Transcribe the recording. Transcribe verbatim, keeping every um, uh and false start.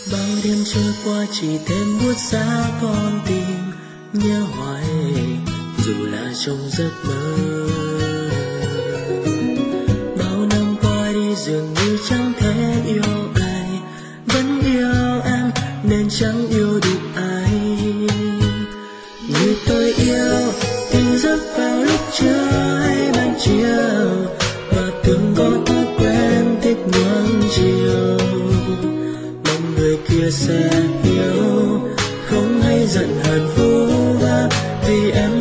Bao đêm trôi qua chỉ thêm buốt giá con tim nhớ hoài, dù là trong giấc mơ. Bao năm qua đi dường như chẳng thể yêu ai, vẫn yêu em nên chẳng yêu được ai. Như tôi yêu tỉnh giấc vào lúc trưa hay ban chiều, và từng có thói quen thích nuông chiều. Mong người kia sẽ hiểu, không hay giận hờn vu vơ vì em